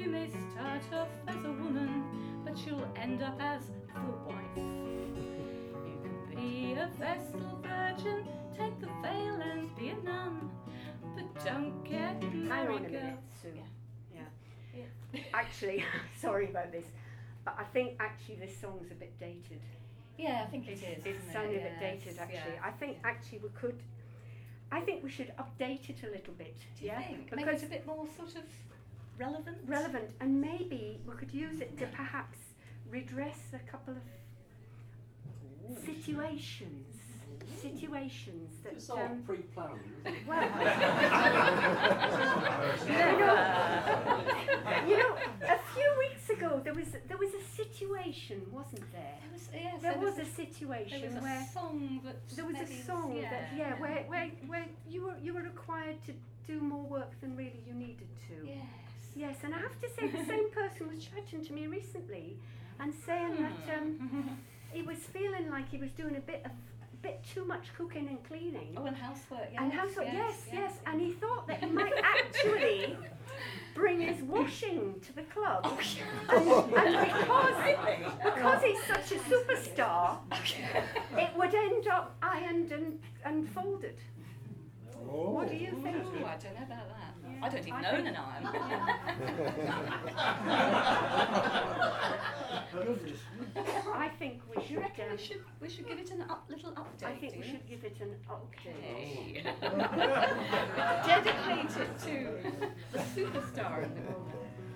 You may start off as a woman, but you'll end up as the wife. You can be a Vestal virgin, take the veil and be a nun, but don't get married. Hang on a minute, Sue. Yeah. Actually, sorry about this, but I think actually this song's a bit dated. Yeah, I think it is. It's sounding a bit dated, actually. Yeah. I think actually I think we should update it a little bit. Do you yeah? think? Because Make it a bit more sort of relevant? And maybe we could use it to perhaps redress a couple of situations that It's all pre-planned. well, you know, a few weeks ago there was a situation, wasn't there? There was a situation there was where a song that there was a song that where you were required to do more work than really you needed to. Yes, and I have to say the same person was chatting to me recently and saying that he was feeling like he was doing a bit too much cooking and cleaning. Oh, and housework, yes. And housework, yes. And he thought that he might actually bring his washing to the club. And because he's such a superstar, it would end up ironed and folded. Oh. What do you think? Ooh, I don't know about that. Yeah. I don't even own an iron. I think we Do you should. reckon we should give it a little update? I think do we you? should give it an update. Okay. Dedicate it to the superstar in the world.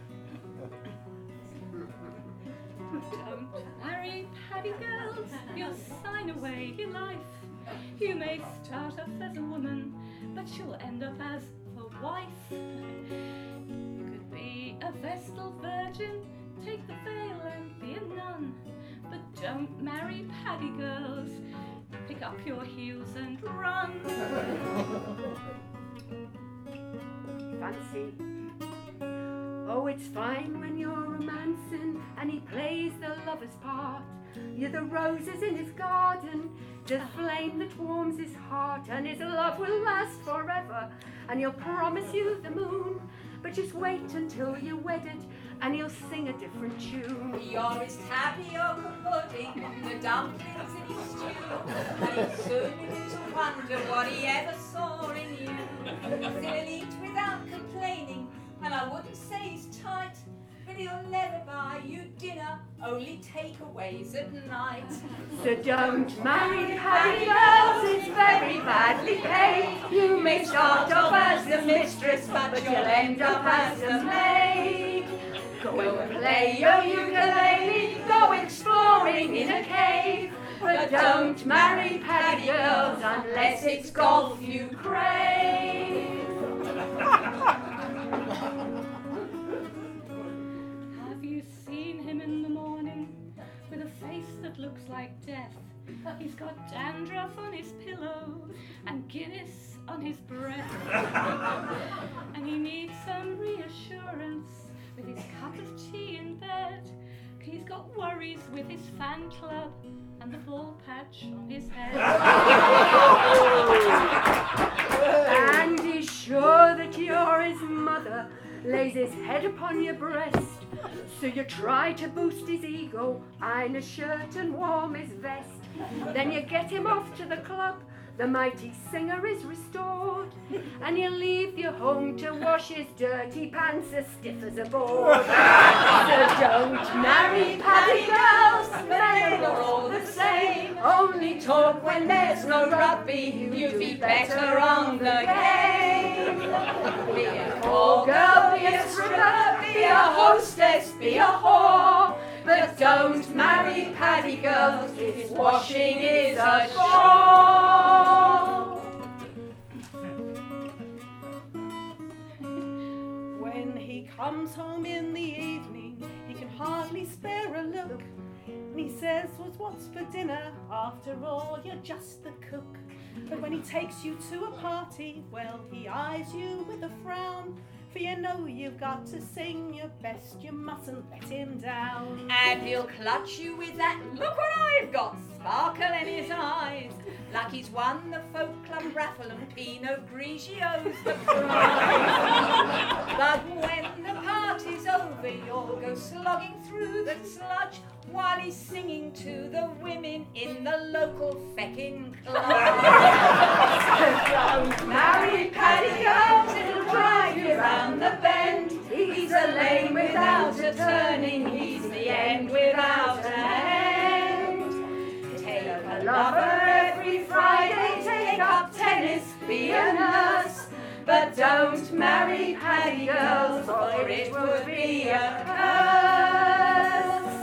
Don't marry Paddy girls, you'll sign away your life. You may start off as a woman, but you'll end up as the wife. You could be a Vestal virgin, take the veil and be a nun, but don't marry Paddy girls. Pick up your heels and run. Fancy. Oh, it's fine when you're romancing and he plays the lover's part. You're the roses in his garden, the flame that warms his heart, and his love will last forever, and he'll promise you the moon. But just wait until you're wedded and he'll sing a different tune. You're his tapioca pudding, the dumplings in his stew, and he'll soon begin to wonder what he ever saw in you. He'll eat without complaining, and I wouldn't say he's tight, but he'll never buy you dinner, only takeaways at night. So don't marry Paddy girls, it's very badly paid. You may start off as the mistress, but you'll end up as the maid. Go and play your ukulele, go exploring in a cave. But don't marry Paddy girls unless it's golf you crave. Have you seen him in the morning with a face that looks like death? He's got dandruff on his pillow and Guinness on his breath. And he needs some reassurance with his cup of tea in bed. He's got worries with his fan club and the ball patch on his head. And he's sure that you're his mother, lays his head upon your breast. So you try to boost his ego, iron a shirt and warm his vest. Then you get him off to the club, the mighty singer is restored, and you leave your home to wash his dirty pants as stiff as a board. So don't marry Paddy girls, men are all the same. Only talk when there's no rugby, you'd be better on the game. Be a call girl, be a stripper, be a hostess, be a whore. But don't marry Paddy girls, his washing is a chore. When he comes home in the evening, he can hardly spare a look. And he says, what's for dinner? After all, you're just the cook. But when he takes you to a party, well, he eyes you with a frown. For you know you've got to sing your best, you mustn't let him down. And he'll clutch you with that, look what I've got, sparkle in his eyes. Like he's won the folk club raffle and Pinot Grigio's the prize. But when the party's over, slogging through the sludge while he's singing to the women in the local feckin' club. Don't marry Paddy girls, it'll drive you round the bend. He's a lane without a turning, he's the end without an end. Take a lover every Friday, take up tennis, be a nurse. But don't marry Paddy girls, or it would be a curse.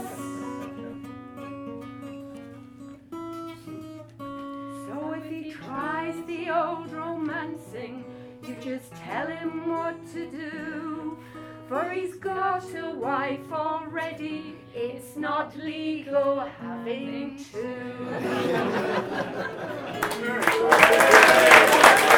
So if he tries the old romancing, you just tell him what to do. For he's got a wife already, it's not legal having two.